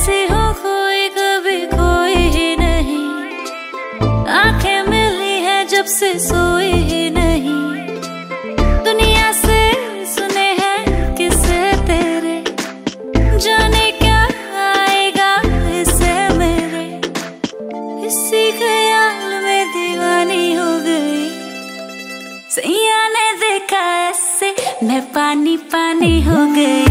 ऐसी हो कोई कभी कोई ही नहीं, आंखें मिली है जब से सोई ही नहीं। दुनिया से सुने हैं किस्से तेरे, जाने क्या आएगा इससे मेरे। इसी ख्याल में दीवानी हो गई, सैया ने देखा ऐसे मैं पानी पानी हो गई।